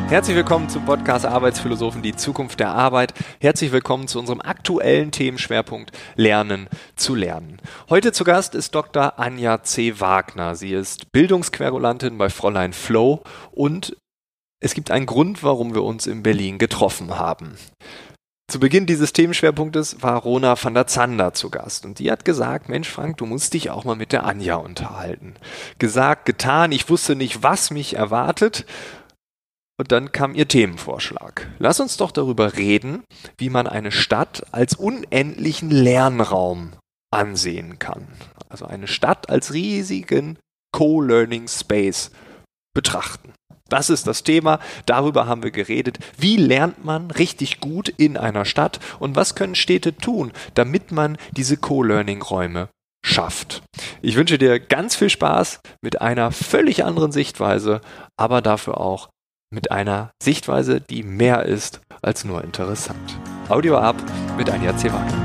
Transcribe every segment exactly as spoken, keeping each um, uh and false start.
Herzlich willkommen zum Podcast Arbeitsphilosophen, die Zukunft der Arbeit. Herzlich willkommen zu unserem aktuellen Themenschwerpunkt Lernen zu lernen. Heute zu Gast ist Doktor Anja C. Wagner. Sie ist Bildungsquerulantin bei Fräulein Flow und es gibt einen Grund, warum wir uns in Berlin getroffen haben. Zu Beginn dieses Themenschwerpunktes war Rona van der Zander zu Gast und die hat gesagt, Mensch Frank, du musst dich auch mal mit der Anja unterhalten. Gesagt, getan, ich wusste nicht, was mich erwartet. Und dann kam ihr Themenvorschlag. Lass uns doch darüber reden, wie man eine Stadt als unendlichen Lernraum ansehen kann. Also eine Stadt als riesigen Co-Learning Space betrachten. Das ist das Thema, darüber haben wir geredet. Wie lernt man richtig gut in einer Stadt und was können Städte tun, damit man diese Co-Learning-Räume schafft? Ich wünsche dir ganz viel Spaß mit einer völlig anderen Sichtweise, aber dafür auch mit einer Sichtweise, die mehr ist als nur interessant. Audio ab mit Anja C. Wagner.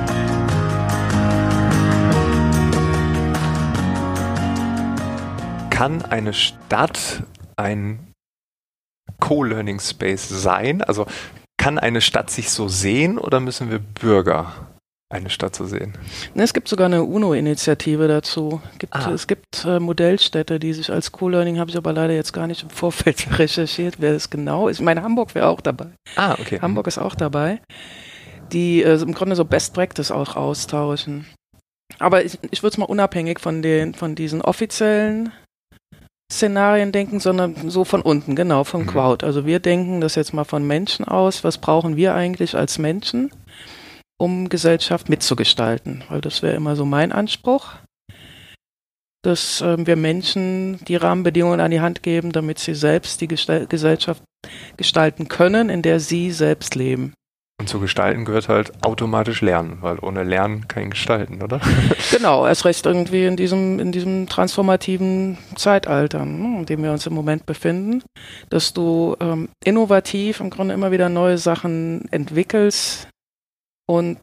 Kann eine Stadt ein Co-Learning Space sein? Also kann eine Stadt sich so sehen oder müssen wir Bürger eine Stadt so sehen? Es gibt sogar eine UNO-Initiative dazu. Gibt, ah. Es gibt äh, Modellstädte, die sich als Co-Learning, habe ich aber leider jetzt gar nicht im Vorfeld recherchiert, wer es genau ist. Ich meine, Hamburg wäre auch dabei. Ah, okay. Hamburg ist auch dabei. Die äh, im Grunde so Best Practice auch austauschen. Aber ich, ich würde es mal unabhängig von, den, von diesen offiziellen Szenarien denken, sondern so von unten, genau, von mhm. Crowd. Also wir denken das jetzt mal von Menschen aus. Was brauchen wir eigentlich als Menschen, um Gesellschaft mitzugestalten? Weil das wäre immer so mein Anspruch, dass äh, wir Menschen die Rahmenbedingungen an die Hand geben, damit sie selbst die Gestal- Gesellschaft gestalten können, in der sie selbst leben. Und zu gestalten gehört halt automatisch Lernen, weil ohne Lernen kein Gestalten, oder? Genau, erst recht irgendwie in diesem, in diesem transformativen Zeitalter, in dem wir uns im Moment befinden, dass du ähm, innovativ im Grunde immer wieder neue Sachen entwickelst und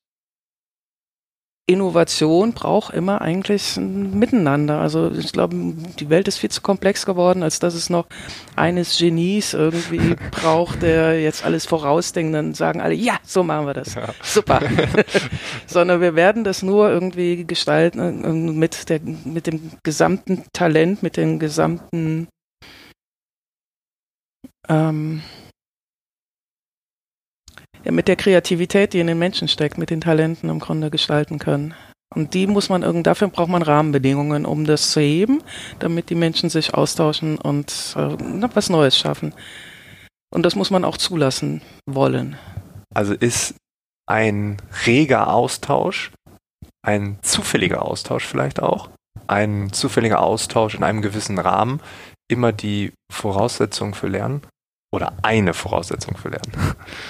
Innovation braucht immer eigentlich ein Miteinander. Also ich glaube, die Welt ist viel zu komplex geworden, als dass es noch eines Genies irgendwie braucht, der jetzt alles vorausdenkt. Dann sagen alle, ja, so machen wir das. Ja. Super. Sondern wir werden das nur irgendwie gestalten mit, der, mit dem gesamten Talent, mit dem gesamten ähm, ja, mit der Kreativität, die in den Menschen steckt, mit den Talenten im Grunde gestalten können. Und die muss man irgend, dafür braucht man Rahmenbedingungen, um das zu heben, damit die Menschen sich austauschen und äh, was Neues schaffen. Und das muss man auch zulassen wollen. Also ist ein reger Austausch, ein zufälliger Austausch vielleicht auch, ein zufälliger Austausch in einem gewissen Rahmen immer die Voraussetzung für Lernen oder eine Voraussetzung für Lernen?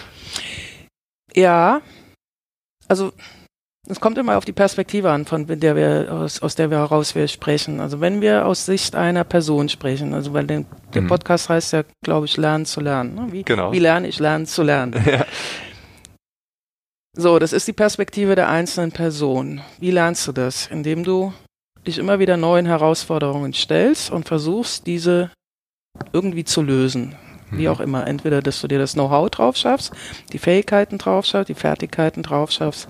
Ja, also es kommt immer auf die Perspektive an, von der wir aus, aus der wir heraus wir sprechen. Also wenn wir aus Sicht einer Person sprechen, also weil den, der mhm. Podcast heißt ja, glaube ich, Lernen zu lernen. Ne? Wie, genau. wie lerne ich lernen zu lernen? Ja. So, das ist die Perspektive der einzelnen Person. Wie lernst du das? Indem du dich immer wieder neuen Herausforderungen stellst und versuchst, diese irgendwie zu lösen. Wie auch immer. Entweder, dass du dir das Know-how drauf schaffst, die Fähigkeiten drauf schaffst, die Fertigkeiten drauf schaffst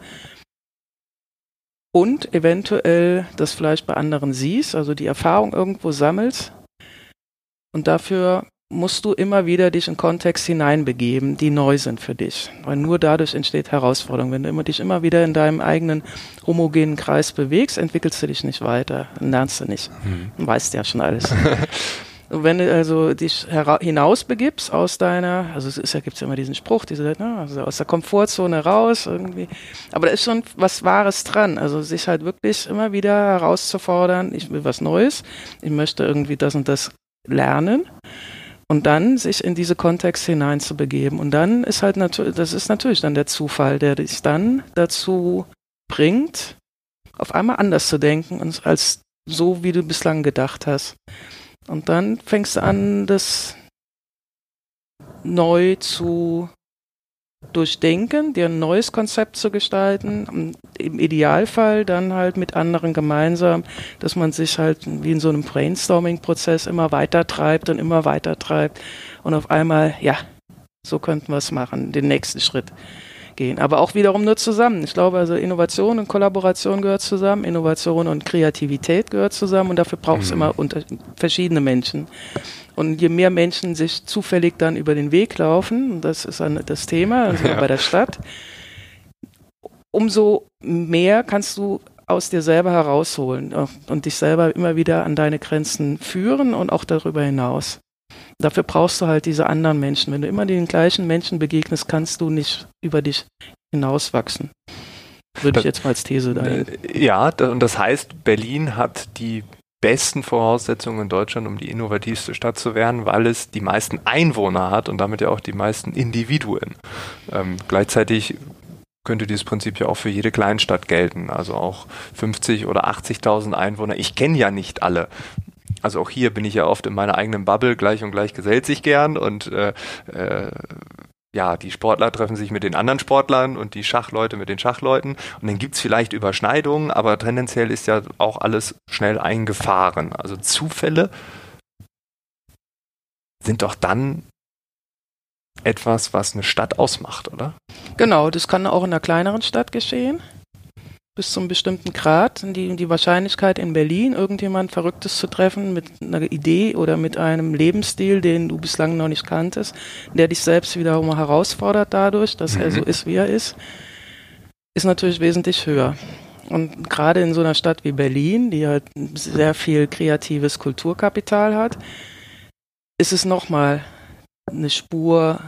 und eventuell das vielleicht bei anderen siehst, also die Erfahrung irgendwo sammelst. Und dafür musst du immer wieder dich in Kontext hineinbegeben, die neu sind für dich. Weil nur dadurch entsteht Herausforderung. Wenn du immer, dich immer wieder in deinem eigenen homogenen Kreis bewegst, entwickelst du dich nicht weiter, dann lernst du nicht. Hm. Du weißt ja schon alles. Wenn du also dich hera- hinausbegibst aus deiner, also es ist ja, gibt's ja immer diesen Spruch, diese, ne, also aus der Komfortzone raus irgendwie, aber da ist schon was Wahres dran, also sich halt wirklich immer wieder herauszufordern, ich will was Neues, ich möchte irgendwie das und das lernen und dann sich in diese Kontexte hineinzubegeben und dann ist halt natürlich, das ist natürlich dann der Zufall, der dich dann dazu bringt, auf einmal anders zu denken als so, wie du bislang gedacht hast. Und dann fängst du an, das neu zu durchdenken, dir ein neues Konzept zu gestalten, im Idealfall dann halt mit anderen gemeinsam, dass man sich halt wie in so einem Brainstorming-Prozess immer weiter treibt und immer weiter treibt und auf einmal, ja, so könnten wir es machen, den nächsten Schritt gehen. Aber auch wiederum nur zusammen. Ich glaube, also Innovation und Kollaboration gehört zusammen, Innovation und Kreativität gehört zusammen und dafür braucht es mhm. immer unter, verschiedene Menschen. Und je mehr Menschen sich zufällig dann über den Weg laufen, das ist dann das Thema, also ja. bei der Stadt, umso mehr kannst du aus dir selber herausholen und dich selber immer wieder an deine Grenzen führen und auch darüber hinaus. Dafür brauchst du halt diese anderen Menschen. Wenn du immer den gleichen Menschen begegnest, kannst du nicht über dich hinauswachsen. Würde ich jetzt mal als These dahin. Ja, und das heißt, Berlin hat die besten Voraussetzungen in Deutschland, um die innovativste Stadt zu werden, weil es die meisten Einwohner hat und damit ja auch die meisten Individuen. Ähm, gleichzeitig könnte dieses Prinzip ja auch für jede Kleinstadt gelten, also auch fünfzig oder achtzigtausend Einwohner. Ich kenne ja nicht alle. Also auch hier bin ich ja oft in meiner eigenen Bubble, gleich und gleich gesellt sich gern und äh, äh, ja, die Sportler treffen sich mit den anderen Sportlern und die Schachleute mit den Schachleuten und dann gibt es vielleicht Überschneidungen, aber tendenziell ist ja auch alles schnell eingefahren. Also Zufälle sind doch dann etwas, was eine Stadt ausmacht, oder? Genau, das kann auch in einer kleineren Stadt geschehen. Bis zu einem bestimmten Grad. Die, die Wahrscheinlichkeit in Berlin, irgendjemand Verrücktes zu treffen mit einer Idee oder mit einem Lebensstil, den du bislang noch nicht kanntest, der dich selbst wiederum herausfordert dadurch, dass mhm. er so ist, wie er ist, ist natürlich wesentlich höher. Und gerade in so einer Stadt wie Berlin, die halt sehr viel kreatives Kulturkapital hat, ist es nochmal eine Spur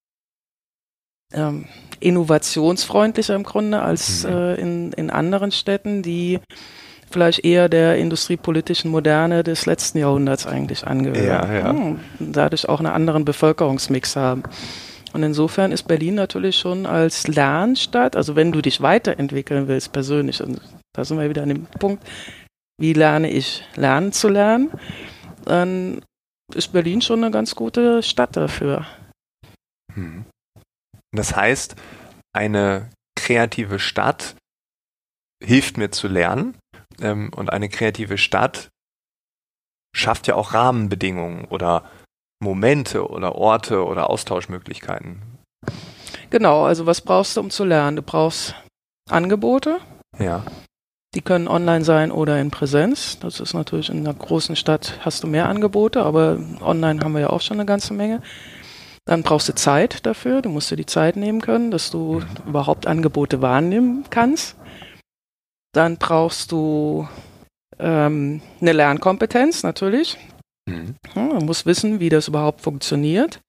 ähm, innovationsfreundlicher im Grunde als mhm. äh, in, in anderen Städten, die vielleicht eher der industriepolitischen Moderne des letzten Jahrhunderts eigentlich angehören. Ja, ja. Hm, dadurch auch einen anderen Bevölkerungsmix haben. Und insofern ist Berlin natürlich schon als Lernstadt, also wenn du dich weiterentwickeln willst persönlich, und da sind wir wieder an dem Punkt, wie lerne ich lernen zu lernen, dann ist Berlin schon eine ganz gute Stadt dafür. Hm. Das heißt, eine kreative Stadt hilft mir zu lernen ähm, und eine kreative Stadt schafft ja auch Rahmenbedingungen oder Momente oder Orte oder Austauschmöglichkeiten. Genau, also was brauchst du, um zu lernen? Du brauchst Angebote. Ja. Die können online sein oder in Präsenz. Das ist natürlich in einer großen Stadt hast du mehr Angebote, aber online haben wir ja auch schon eine ganze Menge. Dann brauchst du Zeit dafür. Du musst dir die Zeit nehmen können, dass du mhm. überhaupt Angebote wahrnehmen kannst. Dann brauchst du ähm, eine Lernkompetenz natürlich. Mhm. Ja, man muss wissen, wie das überhaupt funktioniert.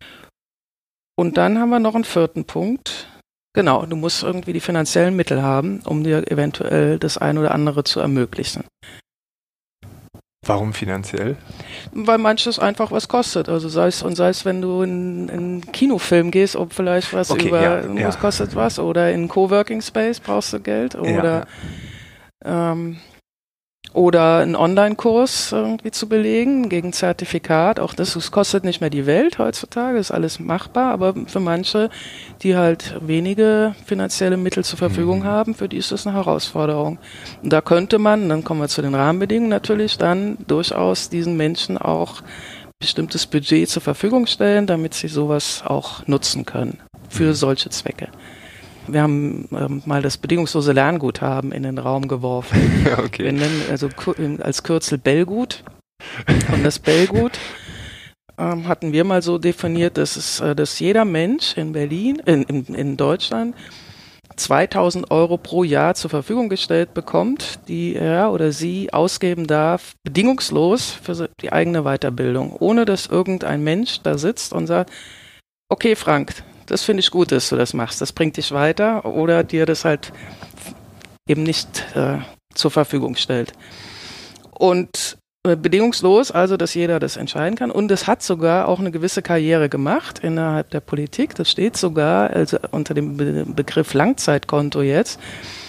Und dann haben wir noch einen vierten Punkt. Genau, du musst irgendwie die finanziellen Mittel haben, um dir eventuell das eine oder andere zu ermöglichen. Warum finanziell? Weil manches einfach was kostet. Also sei es, und sei es, wenn du in, in einen Kinofilm gehst, ob vielleicht was okay, über, ja, was ja. kostet was, oder in Coworking Space brauchst du Geld, oder, ja. ähm, oder einen Online-Kurs irgendwie zu belegen gegen Zertifikat. Auch das, das kostet nicht mehr die Welt heutzutage, ist alles machbar, aber für manche, die halt wenige finanzielle Mittel zur Verfügung mhm. haben, für die ist das eine Herausforderung. Und da könnte man, dann kommen wir zu den Rahmenbedingungen natürlich, dann durchaus diesen Menschen auch bestimmtes Budget zur Verfügung stellen, damit sie sowas auch nutzen können für mhm. solche Zwecke. Wir haben ähm, mal das bedingungslose Lernguthaben in den Raum geworfen. Okay. Wir nennen also als Kürzel Bellgut. Und das Bellgut ähm, hatten wir mal so definiert, dass, es, äh, dass jeder Mensch in Berlin, in, in, in Deutschland zweitausend Euro pro Jahr zur Verfügung gestellt bekommt, die er oder sie ausgeben darf, bedingungslos für die eigene Weiterbildung, ohne dass irgendein Mensch da sitzt und sagt, okay Frank, das finde ich gut, dass du das machst. Das bringt dich weiter oder dir das halt eben nicht äh, zur Verfügung stellt. Und äh, bedingungslos, also dass jeder das entscheiden kann. Und es hat sogar auch eine gewisse Karriere gemacht innerhalb der Politik. Das steht sogar also unter dem Be- Begriff Langzeitkonto jetzt,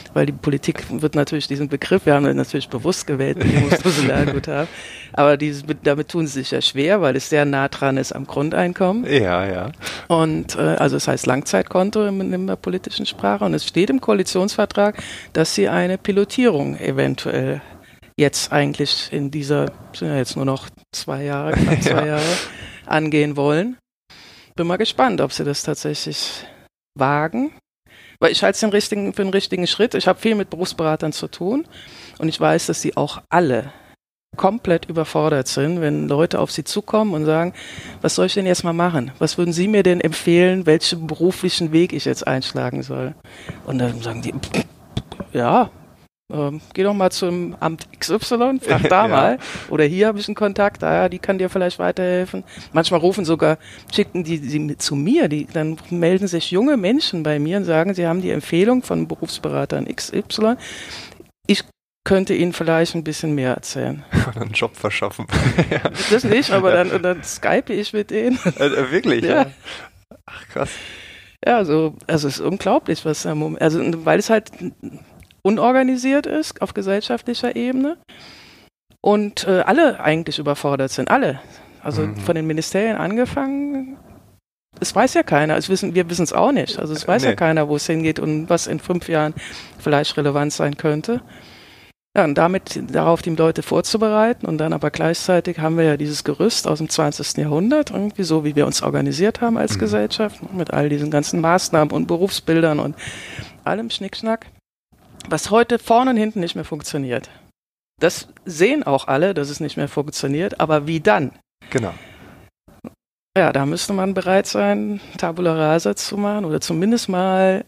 weil die Politik wird natürlich diesen Begriff, wir haben ihn natürlich bewusst gewählt, Bedingungslose aber dieses, damit tun sie sich ja schwer, weil es sehr nah dran ist am Grundeinkommen. Ja, ja. Und äh, also es heißt Langzeitkonto in, in der politischen Sprache und es steht im Koalitionsvertrag, dass sie eine Pilotierung eventuell jetzt eigentlich in dieser, sind ja jetzt nur noch zwei Jahre, knapp zwei ja. Jahre, angehen wollen. Bin mal gespannt, ob sie das tatsächlich wagen. Weil ich halte es den richtigen, für den richtigen Schritt. Ich habe viel mit Berufsberatern zu tun und ich weiß, dass sie auch alle komplett überfordert sind, wenn Leute auf sie zukommen und sagen, was soll ich denn jetzt mal machen? Was würden Sie mir denn empfehlen, welchen beruflichen Weg ich jetzt einschlagen soll? Und dann sagen die, ja, Ähm, geh doch mal zum Amt X Y, frag da ja. mal. Oder hier habe ich einen Kontakt, ah, ja, die kann dir vielleicht weiterhelfen. Manchmal rufen sogar, schicken die sie zu mir, die, dann melden sich junge Menschen bei mir und sagen, sie haben die Empfehlung von Berufsberatern X Y. Ich könnte ihnen vielleicht ein bisschen mehr erzählen. Einen Job verschaffen. ja. Das nicht, aber dann, und dann skype ich mit denen. Äh, wirklich? Ja. ja. Ach, krass. Ja, also, also es ist unglaublich, was da Moment, also weil es halt unorganisiert ist auf gesellschaftlicher Ebene und äh, alle eigentlich überfordert sind, alle. Also mhm. von den Ministerien angefangen, es weiß ja keiner, es wissen, wir wissen es auch nicht, also es weiß nee. ja keiner, wo es hingeht und was in fünf Jahren vielleicht relevant sein könnte. Ja, und damit darauf die Leute vorzubereiten und dann aber gleichzeitig haben wir ja dieses Gerüst aus dem zwanzigsten Jahrhundert, irgendwie so, wie wir uns organisiert haben als mhm. Gesellschaft, mit all diesen ganzen Maßnahmen und Berufsbildern und allem Schnickschnack, was heute vorne und hinten nicht mehr funktioniert. Das sehen auch alle, dass es nicht mehr funktioniert, aber wie dann? Genau. Ja, da müsste man bereit sein, Tabula Rasa zu machen oder zumindest mal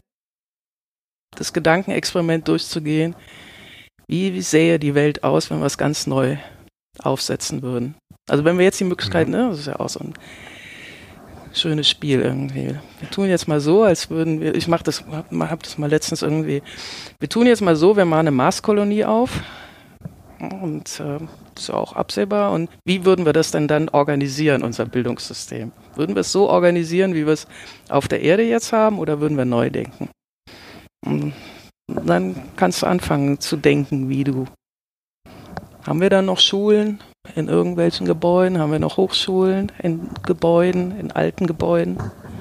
das Gedankenexperiment durchzugehen, wie, wie sähe die Welt aus, wenn wir es ganz neu aufsetzen würden. Also wenn wir jetzt die Möglichkeit, mhm. ne, das ist ja auch so ein schönes Spiel irgendwie. Wir tun jetzt mal so, als würden wir, ich mach das, hab, hab das mal letztens irgendwie, wir tun jetzt mal so, wir machen eine Marskolonie auf und äh, das ist ja auch absehbar und wie würden wir das denn dann organisieren, unser Bildungssystem? Würden wir es so organisieren, wie wir es auf der Erde jetzt haben oder würden wir neu denken? Und dann kannst du anfangen zu denken, wie du. Haben wir dann noch Schulen in irgendwelchen Gebäuden? Haben wir noch Hochschulen in Gebäuden, in alten Gebäuden?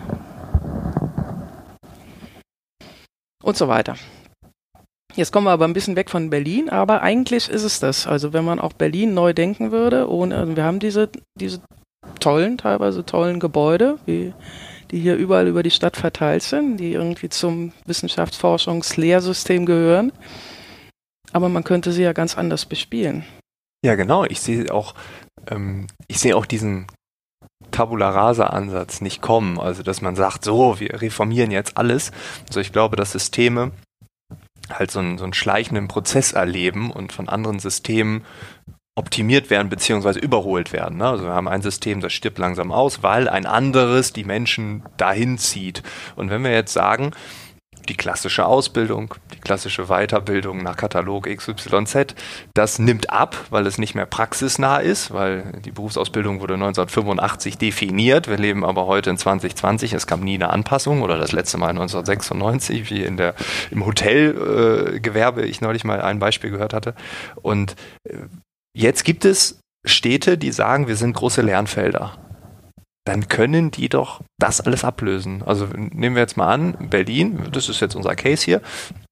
Und so weiter. Jetzt kommen wir aber ein bisschen weg von Berlin, aber eigentlich ist es das. Also wenn man auch Berlin neu denken würde, ohne, also wir haben diese, diese tollen, teilweise tollen Gebäude, wie, die hier überall über die Stadt verteilt sind, die irgendwie zum Wissenschaftsforschungslehrsystem gehören. Aber man könnte sie ja ganz anders bespielen. Ja, genau. Ich sehe auch, ähm, ich sehe auch diesen Tabula Rasa-Ansatz nicht kommen. Also, dass man sagt, so, wir reformieren jetzt alles. Also, ich glaube, dass Systeme halt so einen, so einen schleichenden Prozess erleben und von anderen Systemen optimiert werden beziehungsweise überholt werden. Ne? Also wir haben ein System, das stirbt langsam aus, weil ein anderes die Menschen dahin zieht. Und wenn wir jetzt sagen, die klassische Ausbildung, die klassische Weiterbildung nach Katalog X Y Z, das nimmt ab, weil es nicht mehr praxisnah ist, weil die Berufsausbildung wurde neunzehnhundertfünfundachtzig definiert. Wir leben aber heute in zwanzig zwanzig. Es kam nie eine Anpassung oder das letzte Mal neunzehnhundertsechsundneunzig, wie in der, im Hotelgewerbe äh, ich neulich mal ein Beispiel gehört hatte. Und äh, jetzt gibt es Städte, die sagen, wir sind große Lernfelder. Dann können die doch das alles ablösen. Also nehmen wir jetzt mal an, Berlin, das ist jetzt unser Case hier.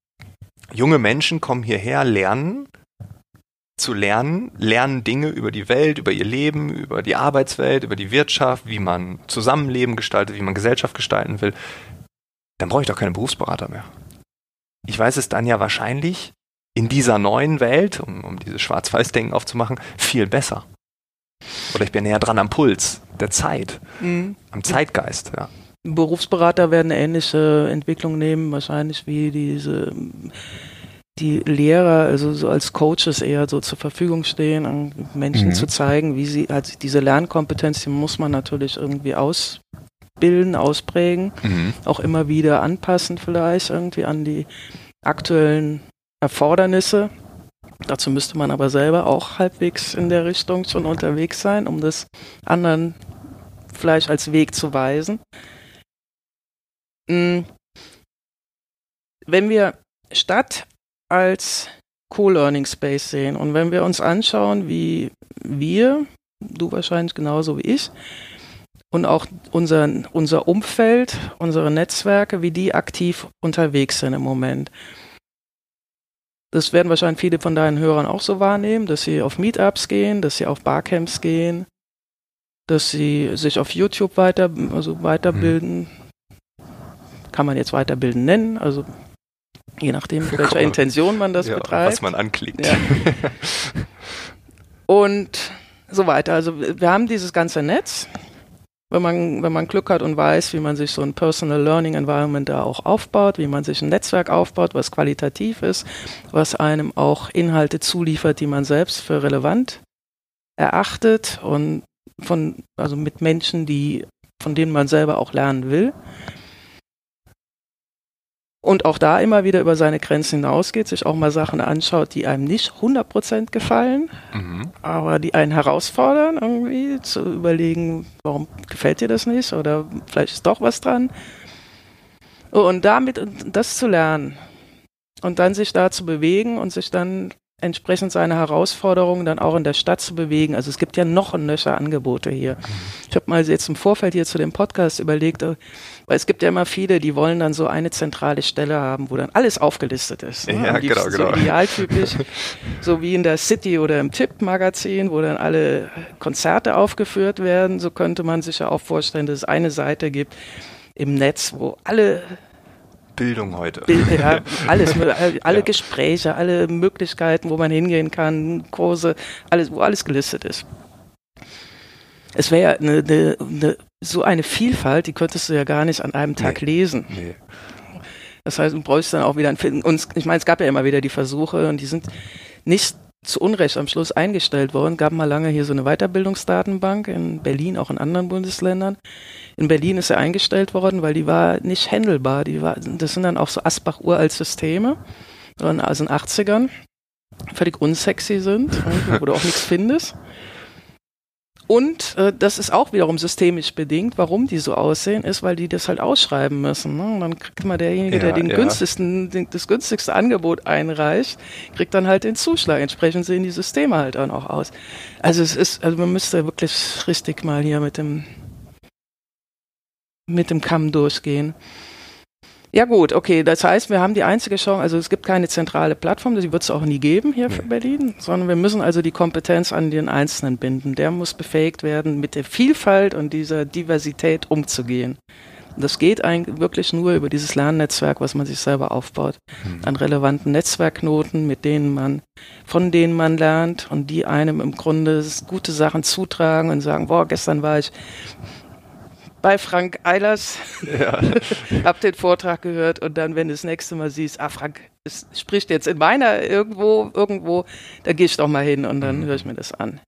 Junge Menschen kommen hierher, lernen, zu lernen, lernen Dinge über die Welt, über ihr Leben, über die Arbeitswelt, über die Wirtschaft, wie man Zusammenleben gestaltet, wie man Gesellschaft gestalten will. Dann brauche ich doch keine Berufsberater mehr. Ich weiß es dann ja wahrscheinlich in dieser neuen Welt, um, um dieses Schwarz-Weiß-Denken aufzumachen, viel besser. Oder ich bin näher dran am Puls der Zeit, mhm. am Zeitgeist. Ja. Berufsberater werden eine ähnliche Entwicklung nehmen, wahrscheinlich wie diese die Lehrer, also so als Coaches eher so zur Verfügung stehen, um Menschen mhm. zu zeigen, wie sie, also diese Lernkompetenz, die muss man natürlich irgendwie ausbilden, ausprägen, mhm. auch immer wieder anpassen vielleicht irgendwie an die aktuellen Erfordernisse. Dazu müsste man aber selber auch halbwegs in der Richtung schon unterwegs sein, um das anderen vielleicht als Weg zu weisen. Wenn wir statt als Co-Learning Space sehen. Und wenn wir uns anschauen, wie wir, du wahrscheinlich genauso wie ich, und auch unser, unser Umfeld, unsere Netzwerke, wie die aktiv unterwegs sind im Moment. Das werden wahrscheinlich viele von deinen Hörern auch so wahrnehmen, dass sie auf Meetups gehen, dass sie auf Barcamps gehen, dass sie sich auf YouTube weiter, also weiterbilden. Hm. Kann man jetzt weiterbilden nennen, also je nachdem, mit welcher Intention man das ja, betreibt. Was man anklickt. Ja. Und so weiter. Also wir haben dieses ganze Netz. Wenn man, wenn man Glück hat und weiß, wie man sich so ein Personal Learning Environment da auch aufbaut, wie man sich ein Netzwerk aufbaut, was qualitativ ist, was einem auch Inhalte zuliefert, die man selbst für relevant erachtet und von, also mit Menschen, die, von denen man selber auch lernen will. Und auch da immer wieder über seine Grenzen hinausgeht, sich auch mal Sachen anschaut, die einem nicht hundert Prozent gefallen, mhm. aber die einen herausfordern, irgendwie zu überlegen, warum gefällt dir das nicht oder vielleicht ist doch was dran. Und damit das zu lernen und dann sich da zu bewegen und sich dann entsprechend seine Herausforderungen dann auch in der Stadt zu bewegen. Also es gibt ja noch ein nöcher Angebote hier. Ich habe mal jetzt im Vorfeld hier zu dem Podcast überlegt, weil es gibt ja immer viele, die wollen dann so eine zentrale Stelle haben, wo dann alles aufgelistet ist. Ne? Ja, genau, so genau. Idealtypisch, so wie in der City oder im Tipp-Magazin, wo dann alle Konzerte aufgeführt werden. So könnte man sich ja auch vorstellen, dass es eine Seite gibt im Netz, wo alle Bildung heute. Bild, ja, alles, alle ja. Gespräche, alle Möglichkeiten, wo man hingehen kann, Kurse, alles, wo alles gelistet ist. Es wäre ja eine, eine, eine, so eine Vielfalt, die könntest du ja gar nicht an einem Tag nee. lesen. Nee. Das heißt, du bräuchst dann auch wieder einen Film. Und ich meine, es gab ja immer wieder die Versuche und die sind nicht zu Unrecht am Schluss eingestellt worden. Gab mal lange hier so eine Weiterbildungsdatenbank in Berlin, auch in anderen Bundesländern. In Berlin ist sie eingestellt worden, weil die war nicht handelbar. Die war, das sind dann auch so Asbach-Uralt-Systeme, also in den achtzigern, völlig unsexy sind, wo du auch nichts findest. Und äh, das ist auch wiederum systemisch bedingt. Warum die so aussehen, ist, weil die das halt ausschreiben müssen. Ne? Und dann kriegt mal derjenige, ja, der den ja. günstigsten, den, das günstigste Angebot einreicht, kriegt dann halt den Zuschlag. Entsprechend sehen die Systeme halt dann auch aus. Also es ist, also man müsste wirklich richtig mal hier mit dem mit dem Kamm durchgehen. Ja gut, okay, das heißt, wir haben die einzige Chance, also es gibt keine zentrale Plattform, die wird es auch nie geben hier für Berlin, sondern wir müssen also die Kompetenz an den Einzelnen binden. Der muss befähigt werden, mit der Vielfalt und dieser Diversität umzugehen. Und das geht eigentlich wirklich nur über dieses Lernnetzwerk, was man sich selber aufbaut, mhm. an relevanten Netzwerkknoten, mit denen man, von denen man lernt und die einem im Grunde gute Sachen zutragen und sagen, boah, gestern war ich bei Frank Eilers, ja. hab den Vortrag gehört und dann, wenn du das nächste Mal siehst, ah, Frank es spricht jetzt in meiner irgendwo, irgendwo, da gehe ich doch mal hin und dann mhm. höre ich mir das an.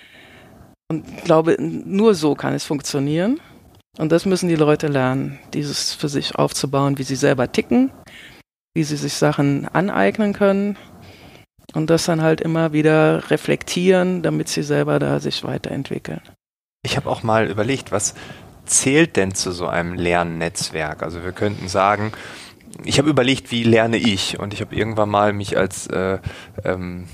Und ich glaube, nur so kann es funktionieren und das müssen die Leute lernen, dieses für sich aufzubauen, wie sie selber ticken, wie sie sich Sachen aneignen können und das dann halt immer wieder reflektieren, damit sie selber da sich weiterentwickeln. Ich habe auch mal überlegt, was zählt denn zu so einem Lernnetzwerk? Also wir könnten sagen, ich habe überlegt, wie lerne ich? Und ich habe irgendwann mal mich als äh, ähm,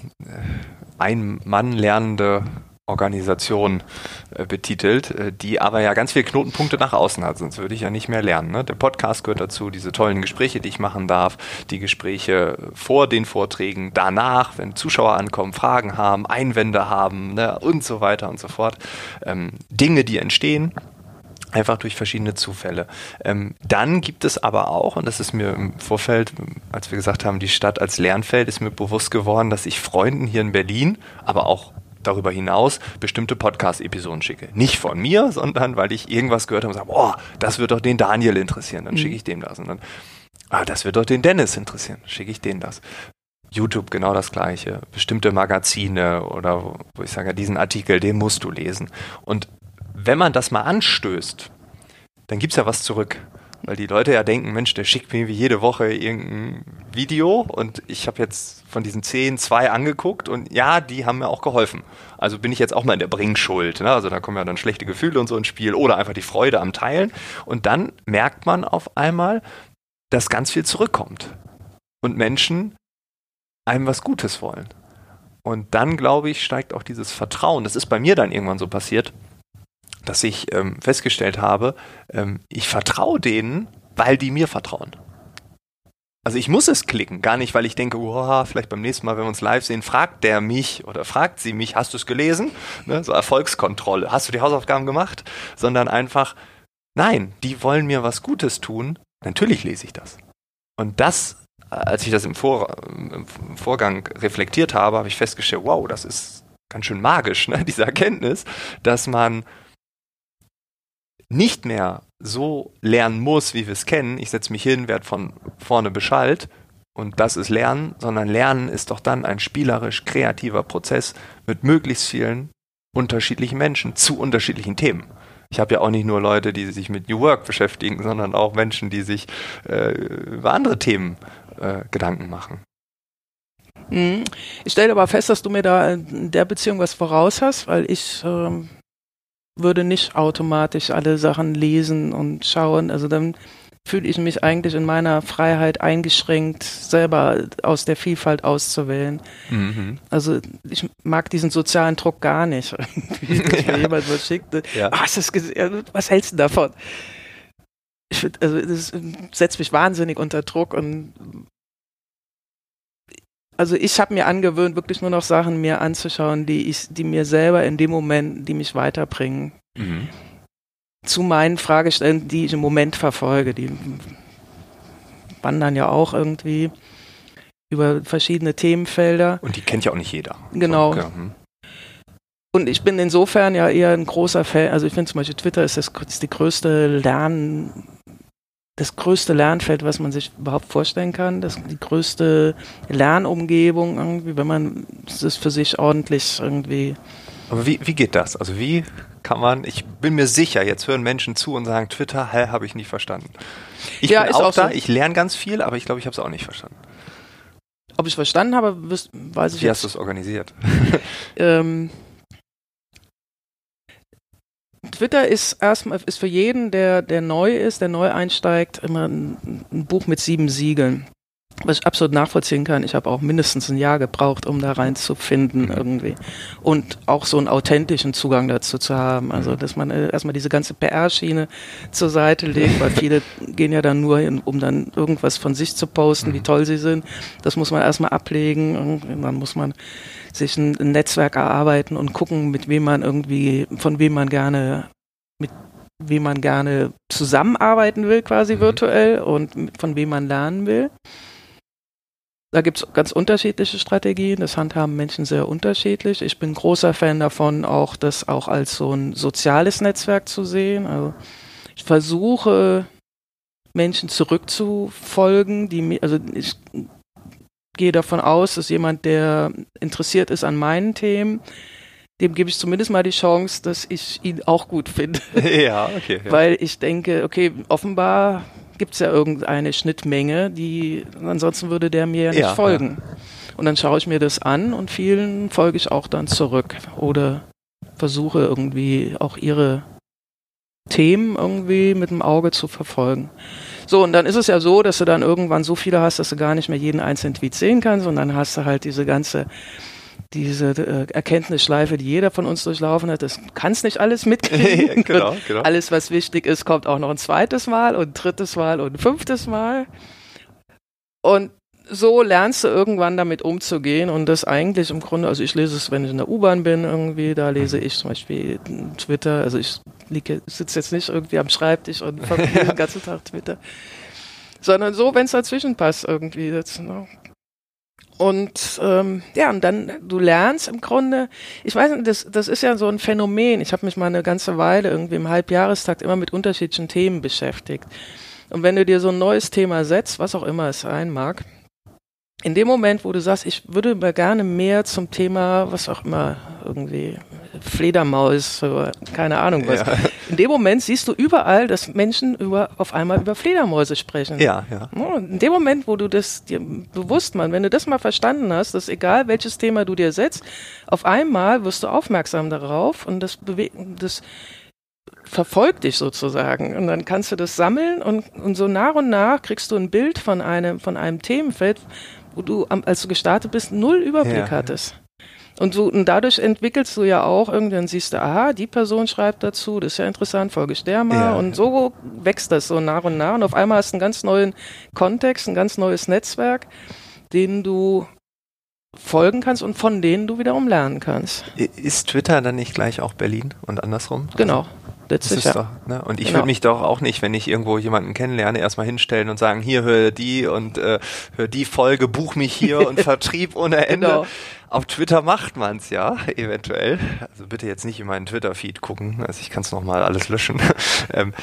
ein Mann lernende Organisation äh, betitelt, äh, die aber ja ganz viele Knotenpunkte nach außen hat, sonst würde ich ja nicht mehr lernen. Ne? Der Podcast gehört dazu, diese tollen Gespräche, die ich machen darf, die Gespräche vor den Vorträgen, danach, wenn Zuschauer ankommen, Fragen haben, Einwände haben, ne? und so weiter und so fort. Ähm, Dinge, die entstehen, einfach durch verschiedene Zufälle. Ähm, dann gibt es aber auch, und das ist mir im Vorfeld, als wir gesagt haben, die Stadt als Lernfeld, ist mir bewusst geworden, dass ich Freunden hier in Berlin, aber auch darüber hinaus, bestimmte Podcast-Episoden schicke. Nicht von mir, sondern weil ich irgendwas gehört habe und sage, boah, das wird doch den Daniel interessieren, dann mhm. schicke ich dem das. Und dann, ah, das wird doch den Dennis interessieren, schicke ich dem das. YouTube genau das Gleiche. Bestimmte Magazine oder wo, wo ich sage, diesen Artikel, den musst du lesen. Und wenn man das mal anstößt, dann gibt's ja was zurück. Weil die Leute ja denken, Mensch, der schickt mir wie jede Woche irgendein Video und ich habe jetzt von diesen zehn zwei angeguckt und ja, die haben mir auch geholfen. Also bin ich jetzt auch mal in der Bringschuld. Ne? Also da kommen ja dann schlechte Gefühle und so ins Spiel oder einfach die Freude am Teilen. Und dann merkt man auf einmal, dass ganz viel zurückkommt. Und Menschen einem was Gutes wollen. Und dann, glaube ich, steigt auch dieses Vertrauen. Das ist bei mir dann irgendwann so passiert, dass ich ähm, festgestellt habe, ähm, ich vertraue denen, weil die mir vertrauen. Also ich muss es klicken, gar nicht, weil ich denke, oh, vielleicht beim nächsten Mal, wenn wir uns live sehen, fragt der mich oder fragt sie mich, hast du es gelesen? Ne, so Erfolgskontrolle, hast du die Hausaufgaben gemacht? Sondern einfach, nein, die wollen mir was Gutes tun, natürlich lese ich das. Und das, als ich das im, Vor- im Vorgang reflektiert habe, habe ich festgestellt, wow, das ist ganz schön magisch, ne, diese Erkenntnis, dass man nicht mehr so lernen muss, wie wir es kennen. Ich setze mich hin, werde von vorne beschallt und das ist Lernen, sondern Lernen ist doch dann ein spielerisch kreativer Prozess mit möglichst vielen unterschiedlichen Menschen zu unterschiedlichen Themen. Ich habe ja auch nicht nur Leute, die sich mit New Work beschäftigen, sondern auch Menschen, die sich äh, über andere Themen äh, Gedanken machen. Ich stelle aber fest, dass du mir da in der Beziehung was voraus hast, weil ich ähm würde nicht automatisch alle Sachen lesen und schauen. Also dann fühle ich mich eigentlich in meiner Freiheit eingeschränkt, selber aus der Vielfalt auszuwählen. Mhm. Also ich mag diesen sozialen Druck gar nicht. Wie mir jemand was schickt. Ja. Ah, hast du das gesehen? Was hältst du davon? Ich find, also das setzt mich wahnsinnig unter Druck und also ich habe mir angewöhnt, wirklich nur noch Sachen mir anzuschauen, die ich, die mir selber in dem Moment, die mich weiterbringen. Mhm. Zu meinen Fragestellen, die ich im Moment verfolge. Die wandern ja auch irgendwie über verschiedene Themenfelder. Und die kennt ja auch nicht jeder. Genau. So, okay. hm. Und ich bin insofern ja eher ein großer Fan, also ich finde zum Beispiel Twitter ist, das, ist die größte Lern... das größte Lernfeld, was man sich überhaupt vorstellen kann, das die größte Lernumgebung irgendwie, wenn man das für sich ordentlich irgendwie... Aber wie, wie geht das? Also wie kann man, ich bin mir sicher, jetzt hören Menschen zu und sagen, Twitter, hä, habe ich nicht verstanden. Ich ja, bin auch, auch da, so. Ich lerne ganz viel, aber ich glaube, ich habe es auch nicht verstanden. Ob ich es verstanden habe, weiß ich Wie jetzt. hast du es organisiert? ähm... Twitter ist erstmal ist für jeden, der, der neu ist, der neu einsteigt, immer ein, ein Buch mit sieben Siegeln. Was ich absolut nachvollziehen kann. Ich habe auch mindestens ein Jahr gebraucht, um da reinzufinden irgendwie. Und auch so einen authentischen Zugang dazu zu haben. Also, dass man erstmal diese ganze P R-Schiene zur Seite legt, weil viele gehen ja dann nur hin, um dann irgendwas von sich zu posten, wie toll sie sind. Das muss man erstmal ablegen und dann muss man sich ein Netzwerk erarbeiten und gucken, mit wem man irgendwie, von wem man gerne, mit wem man gerne zusammenarbeiten will, quasi mhm. virtuell und von wem man lernen will. Da gibt es ganz unterschiedliche Strategien, das handhaben Menschen sehr unterschiedlich. Ich bin großer Fan davon, auch das auch als so ein soziales Netzwerk zu sehen. Also ich versuche, Menschen zurückzufolgen, die also ich gehe davon aus, dass jemand, der interessiert ist an meinen Themen, dem gebe ich zumindest mal die Chance, dass ich ihn auch gut finde. Ja, okay. Ja. Weil ich denke, okay, offenbar gibt es ja irgendeine Schnittmenge, die ansonsten würde der mir ja nicht ja, folgen. Ja. Und dann schaue ich mir das an und vielen folge ich auch dann zurück oder versuche irgendwie auch ihre Themen irgendwie mit dem Auge zu verfolgen. So, und dann ist es ja so, dass du dann irgendwann so viele hast, dass du gar nicht mehr jeden einzelnen Tweet sehen kannst und dann hast du halt diese ganze diese äh, Erkenntnisschleife, die jeder von uns durchlaufen hat, das kannst nicht alles mitkriegen. genau, genau. Alles, was wichtig ist, kommt auch noch ein zweites Mal und ein drittes Mal und ein fünftes Mal. Und so lernst du irgendwann damit umzugehen und das eigentlich im Grunde, also ich lese es, wenn ich in der U-Bahn bin irgendwie, da lese ich zum Beispiel Twitter, also ich sitze jetzt nicht irgendwie am Schreibtisch und verbringe den ganzen Tag Twitter, sondern so, wenn es dazwischen passt irgendwie. Das, ne? Und ähm, ja, und dann, du lernst im Grunde, ich weiß nicht, das, das ist ja so ein Phänomen. Ich habe mich mal eine ganze Weile irgendwie im Halbjahrestakt immer mit unterschiedlichen Themen beschäftigt. Und wenn du dir so ein neues Thema setzt, was auch immer es sein mag, in dem Moment, wo du sagst, ich würde mal gerne mehr zum Thema, was auch immer, irgendwie Fledermaus, oder keine Ahnung was. Ja. In dem Moment siehst du überall, dass Menschen über, auf einmal über Fledermäuse sprechen. Ja, ja. In dem Moment, wo du das dir bewusst machst, wenn du das mal verstanden hast, dass egal welches Thema du dir setzt, auf einmal wirst du aufmerksam darauf und das bewegt, das verfolgt dich sozusagen. Und dann kannst du das sammeln und, und so nach und nach kriegst du ein Bild von einem, von einem Themenfeld, wo du, als du gestartet bist, null Überblick ja. hattest. Und, du, und dadurch entwickelst du ja auch, irgendwann siehst du, aha, die Person schreibt dazu, das ist ja interessant, folge ich der mal. Ja. Und so wächst das so nach und nach. Und auf einmal hast du einen ganz neuen Kontext, ein ganz neues Netzwerk, den du folgen kannst und von denen du wiederum lernen kannst. Ist Twitter dann nicht gleich auch Berlin und andersrum? Genau. Das ist doch, ne? Und ich genau. würde mich doch auch nicht, wenn ich irgendwo jemanden kennenlerne, erstmal hinstellen und sagen, hier, hör die und äh, hör die Folge, buch mich hier und Vertrieb ohne Ende. Genau. Auf Twitter macht man es ja, eventuell. Also bitte jetzt nicht in meinen Twitter-Feed gucken, also ich kann es nochmal alles löschen. ähm,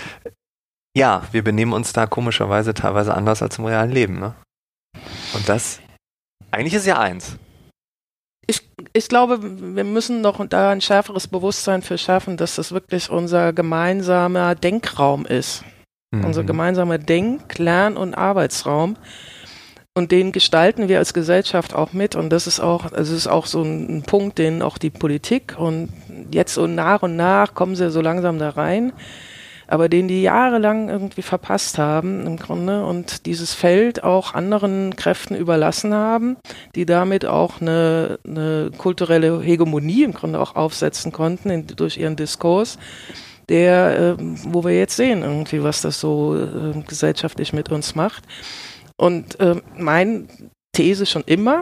ja, wir benehmen uns da komischerweise teilweise anders als im realen Leben, ne? Und das, eigentlich ist ja eins. Ich, ich glaube, wir müssen noch da ein schärferes Bewusstsein für schaffen, dass das wirklich unser gemeinsamer Denkraum ist. Mhm. Unser gemeinsamer Denk-, Lern- und Arbeitsraum. Und den gestalten wir als Gesellschaft auch mit. Und das ist auch, also ist auch so ein, ein Punkt, den auch die Politik und jetzt so nach und nach kommen sie so langsam da rein, aber den die jahrelang irgendwie verpasst haben im Grunde und dieses Feld auch anderen Kräften überlassen haben, die damit auch eine, eine kulturelle Hegemonie im Grunde auch aufsetzen konnten in, durch ihren Diskurs, der, äh, wo wir jetzt sehen irgendwie, was das so äh, gesellschaftlich mit uns macht. Und äh, meine These schon immer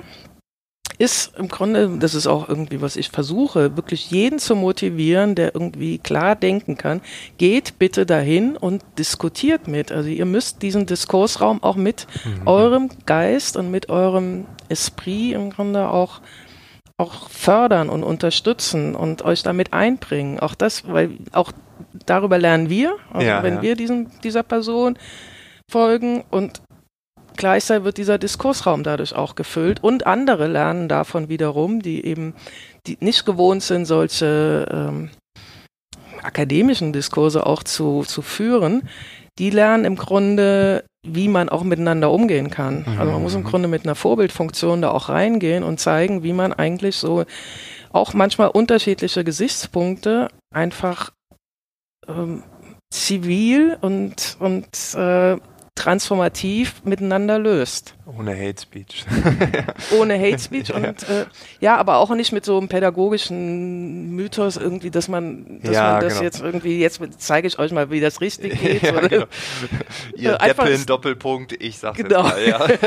ist im Grunde, das ist auch irgendwie, was ich versuche, wirklich jeden zu motivieren, der irgendwie klar denken kann, geht bitte dahin und diskutiert mit. Also ihr müsst diesen Diskursraum auch mit mhm. eurem Geist und mit eurem Esprit im Grunde auch, auch fördern und unterstützen und euch damit einbringen. Auch das, weil auch darüber lernen wir, also ja, wenn ja. wir diesem, dieser Person folgen und gleichzeitig wird dieser Diskursraum dadurch auch gefüllt und andere lernen davon wiederum, die eben die nicht gewohnt sind, solche ähm, akademischen Diskurse auch zu, zu führen, die lernen im Grunde, wie man auch miteinander umgehen kann. Mhm. Also man muss im Grunde mit einer Vorbildfunktion da auch reingehen und zeigen, wie man eigentlich so auch manchmal unterschiedliche Gesichtspunkte einfach ähm, zivil und, und äh, transformativ miteinander löst. Ohne Hate Speech. Ohne Hate Speech und äh, ja, aber auch nicht mit so einem pädagogischen Mythos irgendwie, dass man, dass ja, man das genau. jetzt irgendwie, jetzt zeige ich euch mal, wie das richtig geht. Ja, oder, genau. Ihr äh, Deppeln, Doppelpunkt, ich sag's genau. jetzt mal. Ja.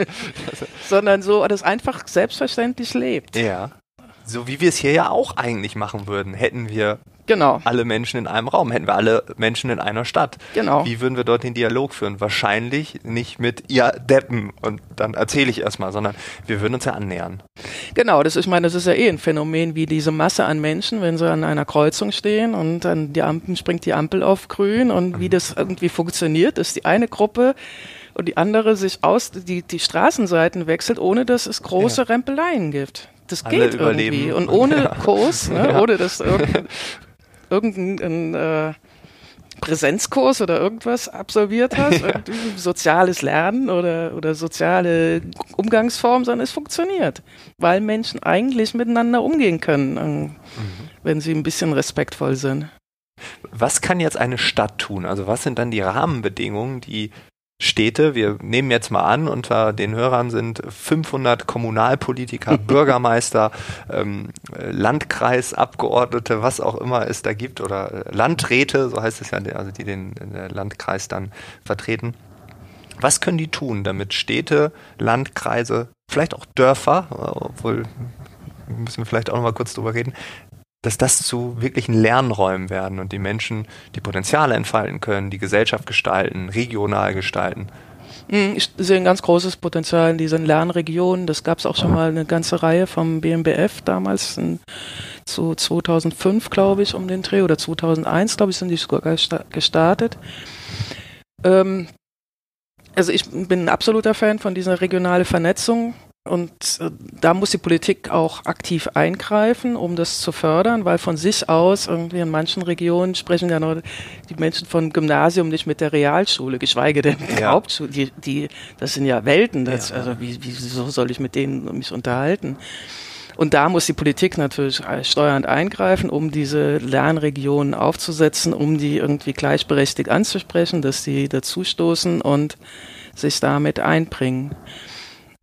Sondern so, das einfach selbstverständlich lebt. Ja. So wie wir es hier ja auch eigentlich machen würden, hätten wir genau. alle Menschen in einem Raum, hätten wir alle Menschen in einer Stadt. Genau. Wie würden wir dort den Dialog führen? Wahrscheinlich nicht mit, ja, Deppen und dann erzähle ich erstmal, sondern wir würden uns ja annähern. Genau, das, ich meine, das ist ja eh ein Phänomen wie diese Masse an Menschen, wenn sie an einer Kreuzung stehen und dann die Ampel, springt die Ampel auf grün und mhm. wie das irgendwie funktioniert, ist die eine Gruppe und die andere sich aus, die, die Straßenseiten wechselt, ohne dass es große ja. Rempeleien gibt. Das Alle geht irgendwie. Und ohne ja. Kurs, ne, ja. ohne dass irgendein, irgendein äh, Präsenzkurs oder irgendwas absolviert hast, ja. soziales Lernen oder, oder soziale Umgangsform, sondern es funktioniert. Weil Menschen eigentlich miteinander umgehen können, äh, mhm. wenn sie ein bisschen respektvoll sind. Was kann jetzt eine Stadt tun? Also was sind dann die Rahmenbedingungen, die Städte, wir nehmen jetzt mal an, unter den Hörern sind fünfhundert Kommunalpolitiker, Bürgermeister, ähm, Landkreisabgeordnete, was auch immer es da gibt, oder Landräte, so heißt es ja, also die den, den Landkreis dann vertreten. Was können die tun, damit Städte, Landkreise, vielleicht auch Dörfer, obwohl müssen wir vielleicht auch noch mal kurz drüber reden, dass das zu wirklichen Lernräumen werden und die Menschen die Potenziale entfalten können, die Gesellschaft gestalten, regional gestalten? Ich sehe ein ganz großes Potenzial in diesen Lernregionen. Das gab es auch schon mal eine ganze Reihe vom B M B F damals, in, zu zweitausendfünf, glaube ich, um den Dreh, oder zweitausendeins, glaube ich, sind die sogar gestartet. Ähm, also ich bin ein absoluter Fan von dieser regionalen Vernetzung. Und äh, da muss die Politik auch aktiv eingreifen, um das zu fördern, weil von sich aus irgendwie in manchen Regionen sprechen ja noch die Menschen von Gymnasium nicht mit der Realschule, geschweige denn mit der ja. Hauptschule. Die, die, das sind ja Welten. Das, ja. Also wie, wieso soll ich mit denen mich unterhalten? Und da muss die Politik natürlich steuernd eingreifen, um diese Lernregionen aufzusetzen, um die irgendwie gleichberechtigt anzusprechen, dass sie dazustoßen und sich damit einbringen.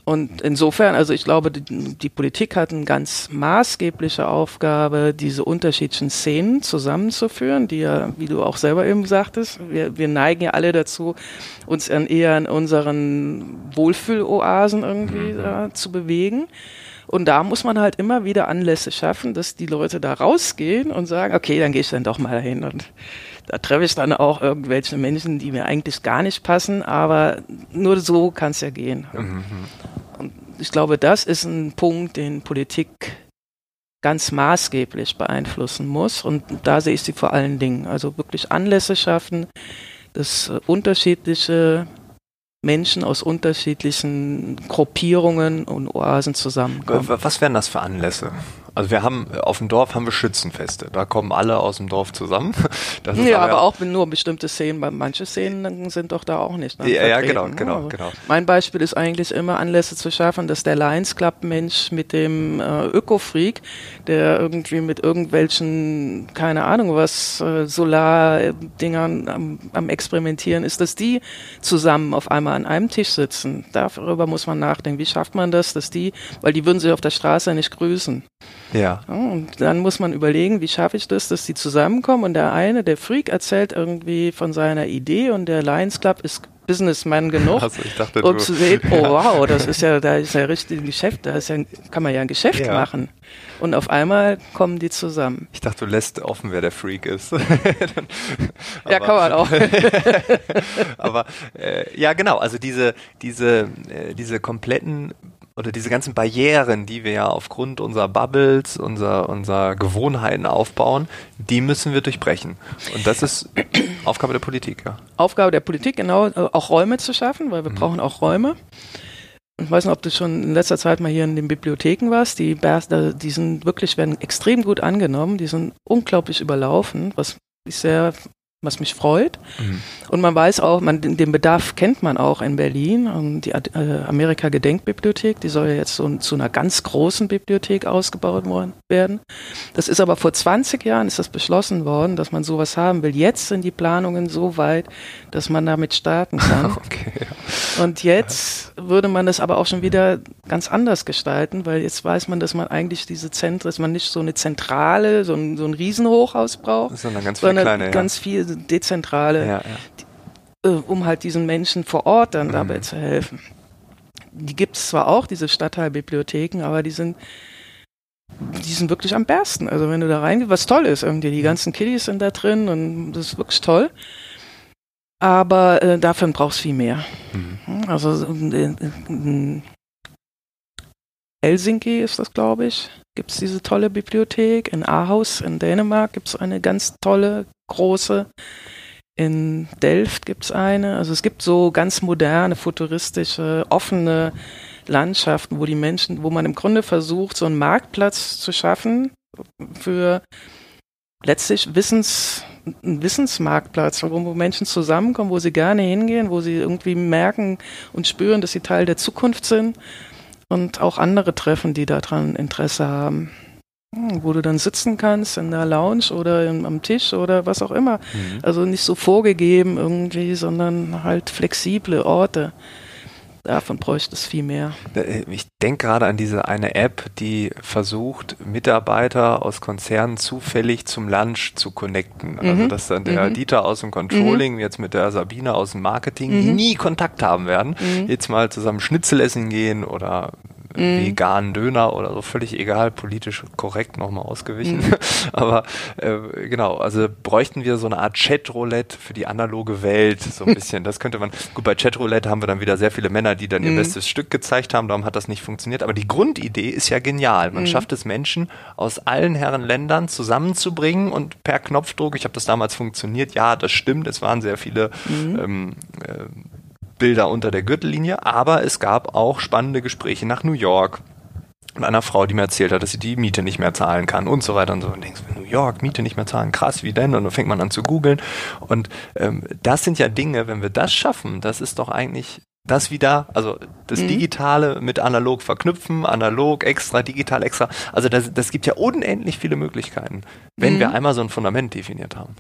Und insofern, also ich glaube, die, die Politik hat eine ganz maßgebliche Aufgabe, diese unterschiedlichen Szenen zusammenzuführen, die ja, wie du auch selber eben sagtest, wir, wir neigen ja alle dazu, uns an eher in unseren Wohlfühloasen irgendwie äh, zu bewegen. Und da muss man halt immer wieder Anlässe schaffen, dass die Leute da rausgehen und sagen, okay, dann gehe ich dann doch mal hin. Und da treffe ich dann auch irgendwelche Menschen, die mir eigentlich gar nicht passen, aber nur so kann es ja gehen. Mhm. Und ich glaube, das ist ein Punkt, den Politik ganz maßgeblich beeinflussen muss. Und da sehe ich sie vor allen Dingen. Also wirklich Anlässe schaffen, dass äh, unterschiedliche Menschen aus unterschiedlichen Gruppierungen und Oasen zusammenkommen. Was wären das für Anlässe? Also wir haben, auf dem Dorf haben wir Schützenfeste. Da kommen alle aus dem Dorf zusammen. Das ist ja, aber, aber auch nur bestimmte Szenen. Manche Szenen sind doch da auch nicht. Ja, ja, genau, genau, also genau. Mein Beispiel ist eigentlich immer, Anlässe zu schaffen, dass der Lions Club Mensch mit dem äh, Öko-Freak, der irgendwie mit irgendwelchen, keine Ahnung was, äh, Solar-Dingern am, am Experimentieren ist, dass die zusammen auf einmal an einem Tisch sitzen. Darüber muss man nachdenken. Wie schafft man das, dass die, weil die würden sich auf der Straße nicht grüßen. Ja. Ja, und dann muss man überlegen, wie schaffe ich das, dass die zusammenkommen und der eine, der Freak, erzählt irgendwie von seiner Idee und der Lions Club ist Businessman genug, also ich dachte, um zu sehen, oh wow, das ist ja, da ist ja richtig ein Geschäft, da ist ja, kann man ja ein Geschäft ja. machen. Und auf einmal kommen die zusammen. Ich dachte, du lässt offen, wer der Freak ist. Ja, kann man auch. Aber äh, ja, genau, also diese, diese, äh, diese kompletten oder diese ganzen Barrieren, die wir ja aufgrund unserer Bubbles, unserer, unserer Gewohnheiten aufbauen, die müssen wir durchbrechen. Und das ist Aufgabe der Politik, ja. Aufgabe der Politik, genau, auch Räume zu schaffen, weil wir mhm. brauchen auch Räume. Ich weiß nicht, ob du schon in letzter Zeit mal hier in den Bibliotheken warst. Die, die sind wirklich, werden extrem gut angenommen. Die sind unglaublich überlaufen, was ich sehr was mich freut. Mhm. Und man weiß auch, man, den Bedarf kennt man auch in Berlin. Und die äh, Amerika-Gedenkbibliothek, die soll ja jetzt so zu einer ganz großen Bibliothek ausgebaut worden werden. Das ist aber vor zwanzig Jahren ist das beschlossen worden, dass man sowas haben will. Jetzt sind die Planungen so weit, dass man damit starten kann. Okay, ja. Und jetzt würde man das aber auch schon wieder ganz anders gestalten, weil jetzt weiß man, dass man eigentlich diese Zentren, dass man nicht so eine Zentrale, so ein, so ein Riesenhochhaus braucht, sondern ganz viele kleine, ganz ja. viel dezentrale, ja, ja. Die, äh, um halt diesen Menschen vor Ort dann mhm. dabei zu helfen. Die gibt es zwar auch, diese Stadtteilbibliotheken, aber die sind die sind wirklich am besten. Also wenn du da reingehst, was toll ist irgendwie, die ganzen Kiddies sind da drin und das ist wirklich toll. Aber äh, dafür brauchst du viel mehr. Mhm. Also in, in Helsinki ist das, glaube ich, gibt es diese tolle Bibliothek. In Aarhus in Dänemark gibt es eine ganz tolle, große. In Delft gibt es eine. Also es gibt so ganz moderne, futuristische, offene Landschaften, wo die Menschen, wo man im Grunde versucht, so einen Marktplatz zu schaffen für letztlich Wissens, einen Wissensmarktplatz, wo Menschen zusammenkommen, wo sie gerne hingehen, wo sie irgendwie merken und spüren, dass sie Teil der Zukunft sind und auch andere treffen, die daran Interesse haben. Wo du dann sitzen kannst in der Lounge oder im, am Tisch oder was auch immer. Mhm. Also nicht so vorgegeben irgendwie, sondern halt flexible Orte. Davon bräuchte es viel mehr. Ich denke gerade an diese eine App, die versucht, Mitarbeiter aus Konzernen zufällig zum Lunch zu connecten. Mhm. Also dass dann der mhm. Dieter aus dem Controlling, mhm. jetzt mit der Sabine aus dem Marketing, mhm. die nie Kontakt haben werden, mhm. jetzt mal zusammen Schnitzel essen gehen oder Mm. veganen Döner oder so, völlig egal, politisch korrekt nochmal ausgewichen. Mm. Aber äh, genau, also bräuchten wir so eine Art Chatroulette für die analoge Welt, so ein bisschen. Das könnte man, gut, bei Chatroulette haben wir dann wieder sehr viele Männer, die dann mm. ihr bestes Stück gezeigt haben, darum hat das nicht funktioniert. Aber die Grundidee ist ja genial. Man mm. schafft es, Menschen aus allen Herren Ländern zusammenzubringen und per Knopfdruck, ich habe das damals funktioniert, ja, das stimmt, es waren sehr viele mm. ähm, äh, Bilder unter der Gürtellinie, aber es gab auch spannende Gespräche nach New York mit einer Frau, die mir erzählt hat, dass sie die Miete nicht mehr zahlen kann und so weiter und so. Und denkst du, New York, Miete nicht mehr zahlen, krass, wie denn? Und dann fängt man an zu googeln. Und ähm, das sind ja Dinge, wenn wir das schaffen, das ist doch eigentlich das wieder, also das mhm. Digitale mit analog verknüpfen, analog extra, digital extra. Also das, das gibt ja unendlich viele Möglichkeiten, wenn mhm. wir einmal so ein Fundament definiert haben.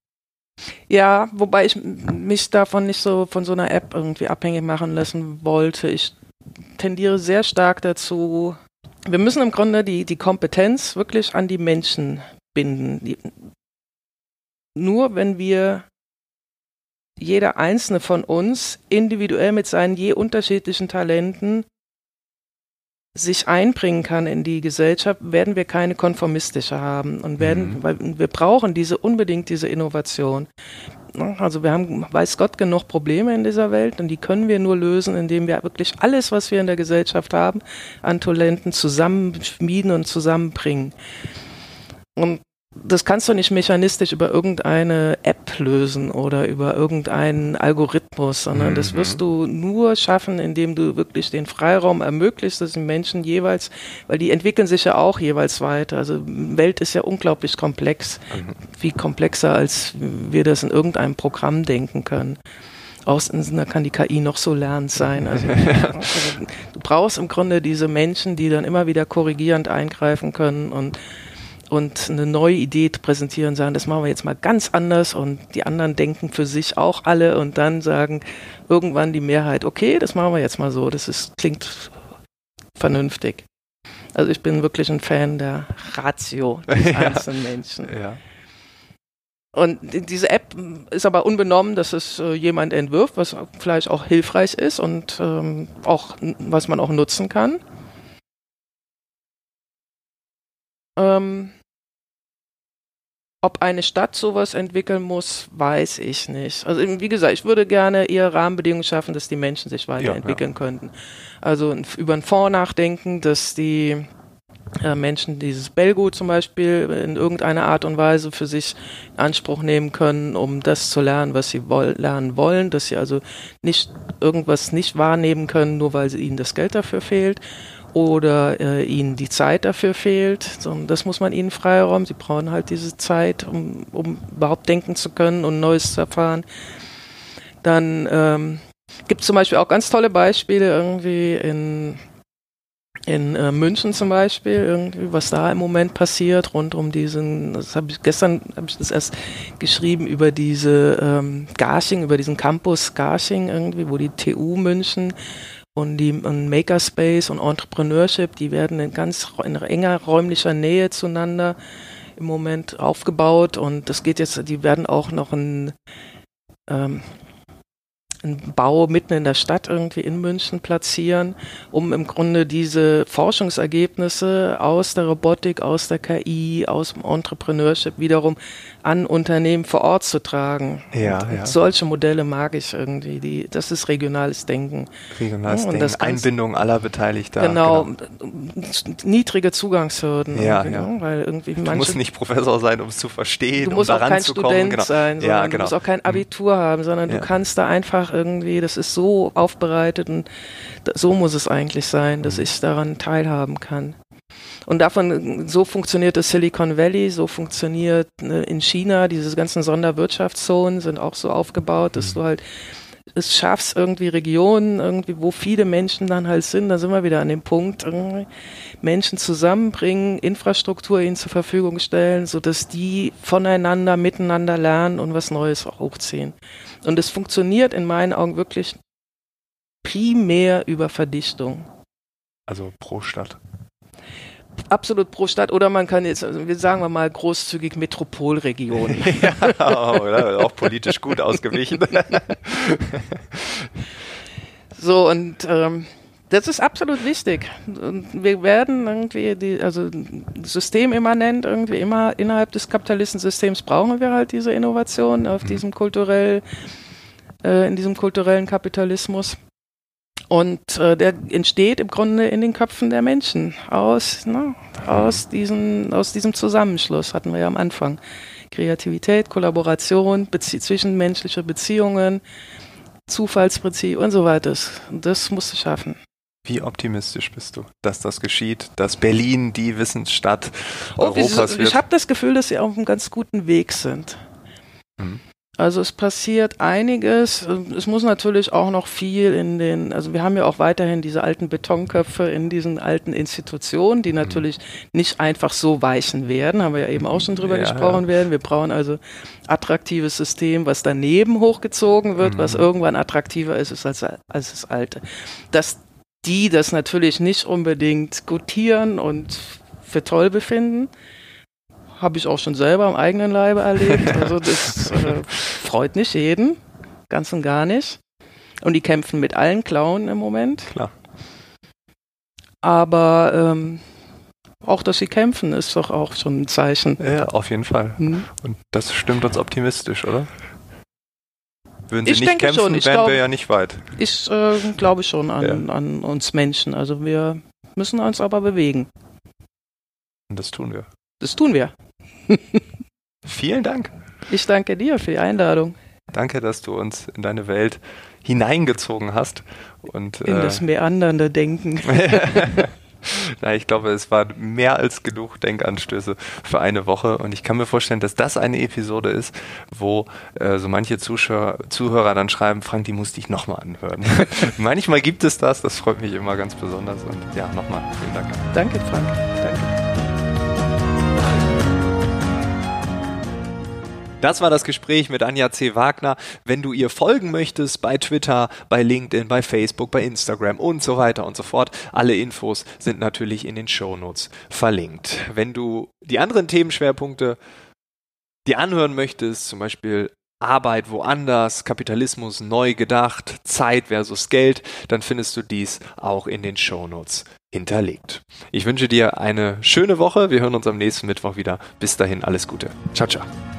Ja, wobei ich mich davon nicht so von so einer App irgendwie abhängig machen lassen wollte. Ich tendiere sehr stark dazu, wir müssen im Grunde die, die Kompetenz wirklich an die Menschen binden. Die, nur wenn wir jeder einzelne von uns individuell mit seinen je unterschiedlichen Talenten sich einbringen kann in die Gesellschaft, werden wir keine konformistische haben und werden, mhm. weil wir brauchen diese unbedingt diese Innovation. Also wir haben, weiß Gott, genug Probleme in dieser Welt und die können wir nur lösen, indem wir wirklich alles, was wir in der Gesellschaft haben, an Talenten zusammenschmieden und zusammenbringen. Und das kannst du nicht mechanistisch über irgendeine App lösen oder über irgendeinen Algorithmus, sondern mhm. das wirst du nur schaffen, indem du wirklich den Freiraum ermöglicht, dass die Menschen jeweils, weil die entwickeln sich ja auch jeweils weiter. Also Welt ist ja unglaublich komplex, mhm. viel komplexer, als wir das in irgendeinem Programm denken können. Außen da kann die K I noch so lernend sein. Also, also du brauchst im Grunde diese Menschen, die dann immer wieder korrigierend eingreifen können und und eine neue Idee präsentieren, sagen, das machen wir jetzt mal ganz anders und die anderen denken für sich auch alle und dann sagen irgendwann die Mehrheit, okay, das machen wir jetzt mal so, das ist, klingt vernünftig. Also ich bin wirklich ein Fan der Ratio des ja. einzelnen Menschen. Ja. Und diese App ist aber unbenommen, dass es äh, jemand entwirft, was vielleicht auch hilfreich ist und ähm, auch was man auch nutzen kann. Ähm, ob eine Stadt sowas entwickeln muss, weiß ich nicht. Also wie gesagt, ich würde gerne eher Rahmenbedingungen schaffen, dass die Menschen sich weiterentwickeln ja, ja. könnten. Also über einen Fonds nachdenken, dass die äh, Menschen dieses Bellgut zum Beispiel in irgendeiner Art und Weise für sich in Anspruch nehmen können, um das zu lernen, was sie woll- lernen wollen, dass sie also nicht irgendwas nicht wahrnehmen können, nur weil ihnen das Geld dafür fehlt. Oder äh, ihnen die Zeit dafür fehlt. So, das muss man ihnen Freiraum. Sie brauchen halt diese Zeit, um, um überhaupt denken zu können und Neues zu erfahren. Dann ähm, gibt es zum Beispiel auch ganz tolle Beispiele irgendwie in, in äh, München zum Beispiel, irgendwie, was da im Moment passiert, rund um diesen, das habe ich gestern habe ich das erst geschrieben, über diese ähm, Garching, über diesen Campus Garching irgendwie, wo die T U München und die und Makerspace und Entrepreneurship, die werden in ganz in enger räumlicher Nähe zueinander im Moment aufgebaut und das geht jetzt, die werden auch noch ein, ähm, einen Bau mitten in der Stadt irgendwie in München platzieren, um im Grunde diese Forschungsergebnisse aus der Robotik, aus der K I, aus dem Entrepreneurship wiederum an Unternehmen vor Ort zu tragen. Ja, und, ja. Und solche Modelle mag ich irgendwie. Die, das ist regionales Denken. Regionales ja, und Denken, das Einbindung aller Beteiligter. Genau, genau. niedrige Zugangshürden. Ja, ja. Ne? Weil irgendwie du manche, musst nicht Professor sein, um es zu verstehen, du musst um auch kein Student genau. sein, sondern ja, genau. du musst auch kein Abitur mhm. haben, sondern ja. du kannst da einfach irgendwie, das ist so aufbereitet und so muss es eigentlich sein, dass mhm. ich daran teilhaben kann. Und davon, so funktioniert das Silicon Valley, so funktioniert ne, in China, diese ganzen Sonderwirtschaftszonen sind auch so aufgebaut, dass mhm. du halt es schaffst, irgendwie Regionen, irgendwie, wo viele Menschen dann halt sind, da sind wir wieder an dem Punkt, irgendwie Menschen zusammenbringen, Infrastruktur ihnen zur Verfügung stellen, sodass die voneinander, miteinander lernen und was Neues auch hochziehen. Und es funktioniert in meinen Augen wirklich primär über Verdichtung. Also pro Stadt. Absolut pro Stadt, oder man kann jetzt, also sagen wir mal großzügig Metropolregionen. Ja, oder? Auch politisch gut ausgewichen. So, und ähm, das ist absolut wichtig. Und wir werden irgendwie, die, also systemimmanent irgendwie immer innerhalb des Kapitalistensystems brauchen wir halt diese Innovation auf mhm. diesem kulturell, äh, in diesem kulturellen Kapitalismus. Und äh, der entsteht im Grunde in den Köpfen der Menschen aus, ne, aus, diesen, aus diesem Zusammenschluss, hatten wir ja am Anfang. Kreativität, Kollaboration, Bezie- zwischenmenschliche Beziehungen, Zufallsprinzip und so weiter. Und das musst du schaffen. Wie optimistisch bist du, dass das geschieht, dass Berlin die Wissensstadt oh, Europas ich, wird? Ich habe das Gefühl, dass sie auf einem ganz guten Weg sind. Mhm. Also es passiert einiges. Es muss natürlich auch noch viel in den, also wir haben ja auch weiterhin diese alten Betonköpfe in diesen alten Institutionen, die natürlich mhm. nicht einfach so weichen werden, haben wir ja eben auch schon drüber ja, gesprochen ja. werden. Wir brauchen also attraktives System, was daneben hochgezogen wird, mhm. was irgendwann attraktiver ist als, als das alte. Das die das natürlich nicht unbedingt gutieren und für toll befinden. Habe ich auch schon selber am eigenen Leibe erlebt. Also das äh, freut nicht jeden, ganz und gar nicht. Und die kämpfen mit allen Klauen im Moment. Klar. Aber ähm, auch, dass sie kämpfen, ist doch auch schon ein Zeichen. Ja, auf jeden Fall. Hm. Und das stimmt uns optimistisch, oder? Würden sie Ich nicht denke kämpfen, schon. Ich wären glaub, wir ja nicht weit. Ich äh, glaube schon an, Ja. an uns Menschen. Also wir müssen uns aber bewegen. Und das tun wir. Das tun wir. Vielen Dank. Ich danke dir für die Einladung. Danke, dass du uns in deine Welt hineingezogen hast. Und, In äh, das meandernde Denken. Na, ich glaube, es war mehr als genug Denkanstöße für eine Woche und ich kann mir vorstellen, dass das eine Episode ist, wo äh, so manche Zuschauer, Zuhörer dann schreiben, Frank, die musste ich nochmal anhören. Manchmal gibt es das, das freut mich immer ganz besonders und ja, nochmal vielen Dank. Danke, Frank. Danke. Das war das Gespräch mit Anja C. Wagner. Wenn du ihr folgen möchtest bei Twitter, bei LinkedIn, bei Facebook, bei Instagram und so weiter und so fort, alle Infos sind natürlich in den Shownotes verlinkt. Wenn du die anderen Themenschwerpunkte dir anhören möchtest, zum Beispiel Arbeit woanders, Kapitalismus neu gedacht, Zeit versus Geld, dann findest du dies auch in den Shownotes hinterlegt. Ich wünsche dir eine schöne Woche. Wir hören uns am nächsten Mittwoch wieder. Bis dahin alles Gute. Ciao, ciao.